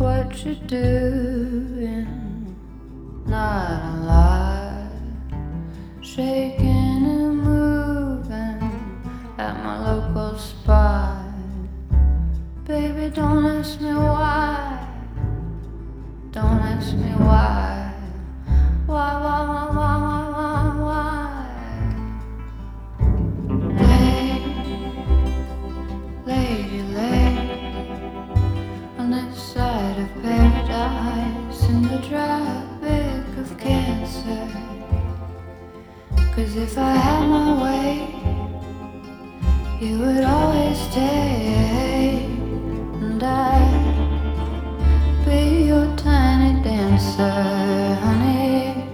what you're doing, not alive, shaking and moving at my local spot. Baby, don't ask me why, don't ask me why, why, lady, on this side of paradise, in the traffic of cancer. 'Cause if I had my way, you would always stay, and I'd be your tiny dancer, honey.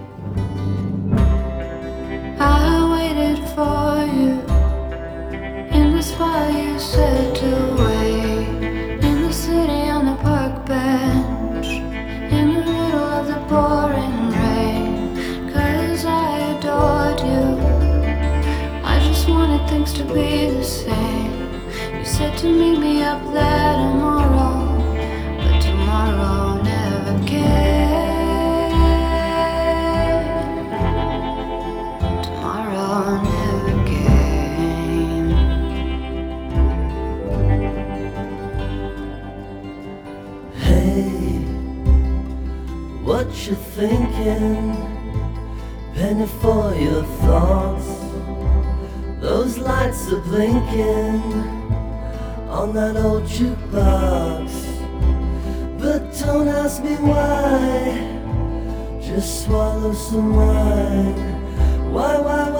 I waited for you in the spot you said to wait, in the city on the park bench, in the middle of the pouring rain. 'Cause I adored you, I just wanted things to be the same. You said to meet me up there tomorrow, but tomorrow never came. Tomorrow never came. Hey, what you thinking? Penny for your thoughts. Those lights are blinking on that old jukebox. But don't ask me why, just swallow some wine. Why?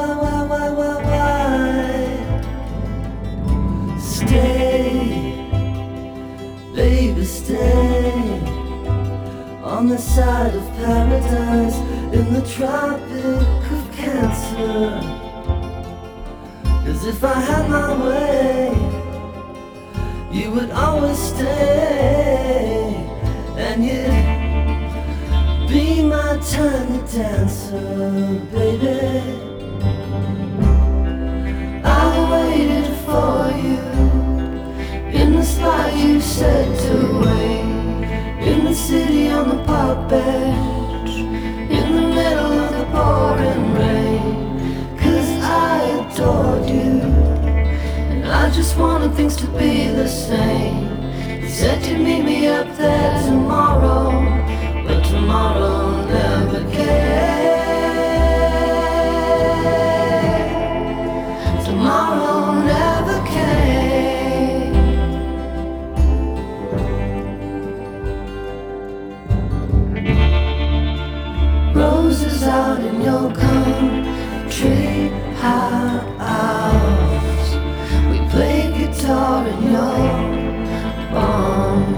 Stay, baby, stay on the side of paradise, in the tropic of cancer. 'Cause if I had my way, you would always stay, and you'd be my tiny dancer, baby. I waited for you in the spot you said to wait, in the city on the park bench, in the middle of the pouring rain. 'Cause I adored you, and I just wanted things to be the same. You said you'd meet me up there tomorrow, but tomorrow never came. Tomorrow never came. Roses out in your country house, we play guitar in your barn,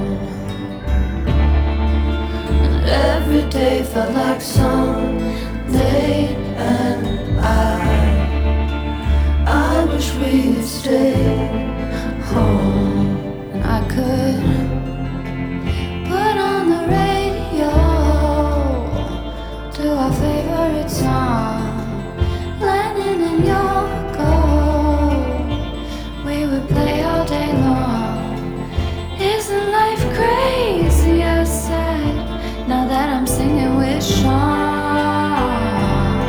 and every day felt like Sunday, and I wish we'd stay home, and I could put on the radio to our favorite song, Lennon and Yoko. We would play all day long. Isn't life crazy? I said, now that I'm singing with Sean.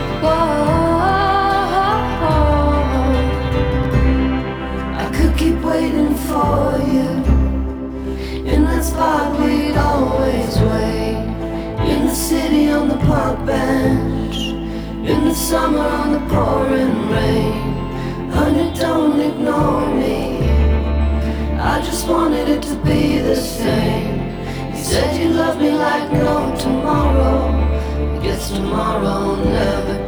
Whoa, I could keep waiting for you in that spot we'd always wait, in the city on the park bench, in the summer on the pouring rain. Honey, don't ignore me, I just wanted it to be the same. You said you loved me like no tomorrow, I guess tomorrow never